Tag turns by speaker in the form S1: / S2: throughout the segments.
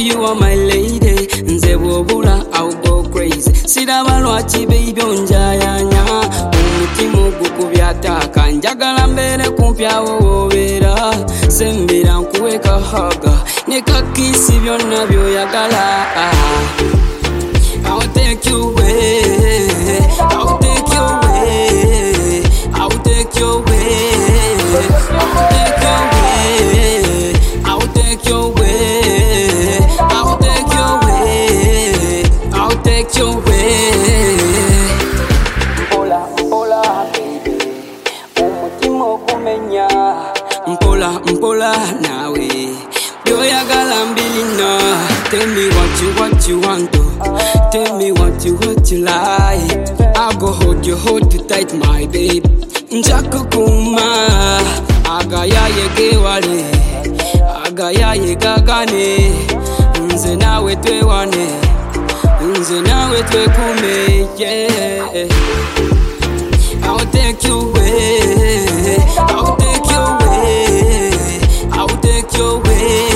S1: you are my lady. Nze bwobula I'll go crazy. Siraba lwaki baby onjayanya. Omutima gukubyataka. Njagala mbere kumpi awo wobeera. Sembera nkuweka haga. Neka kisi byonna byoyagala. I'll take you away. I'll take you away. I'll take you away. I'll take you away. I'll take you away. I'll take you away. Mpola, mpola, baby. Umutima okumenya. Mpola, mpola, nawe. Byoyagala mbilina. Tell me what you want to. Tell me what you like. I'll go hold you tight, my babe. Njakukuma. Agaya yegewale. Agaya yegagane. Nze nawe twewane. Nze nawe twekume, yeah. I'll take you away. I'll take you away. I'll take you away.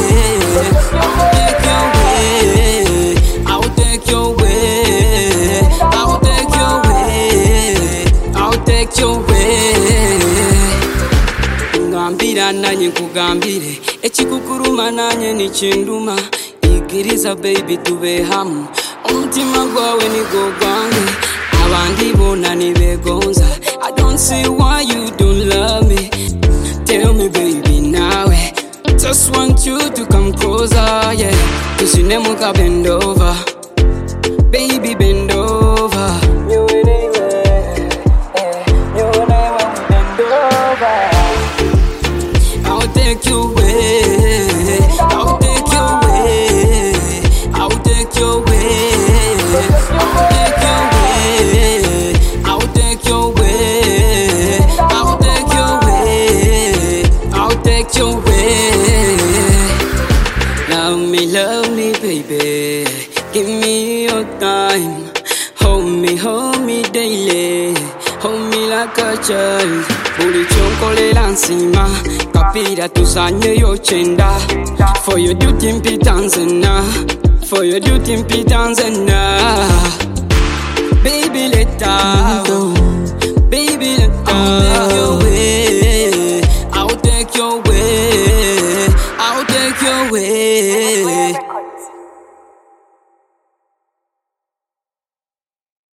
S1: I'll take you away. I'll take you away. I'll take you away. Ngambira nanye kugambire. Ekikukuruma nanye nichinduma. Igiriza baby tube hamu. Omutima gwawe nigo gwange. Abandi bona nibegonza. I don't see why you don't love me. Tell me baby nawe. Just want you to come closer, yeah. Tusinemuka bend over. Baby bend over. You and I bend over. I'll take you away. I'll take you away. I'll take you away. I'll take you away. I'll take you away. I'll take you away. Love me, baby. Give me your time. Hold me daily. Hold me like a child. Buli chonkolela nsima. Kapira tusanye yochenda. For your duty mpitanzena. For your duty mpitanzena. Baby let down. Baby let down.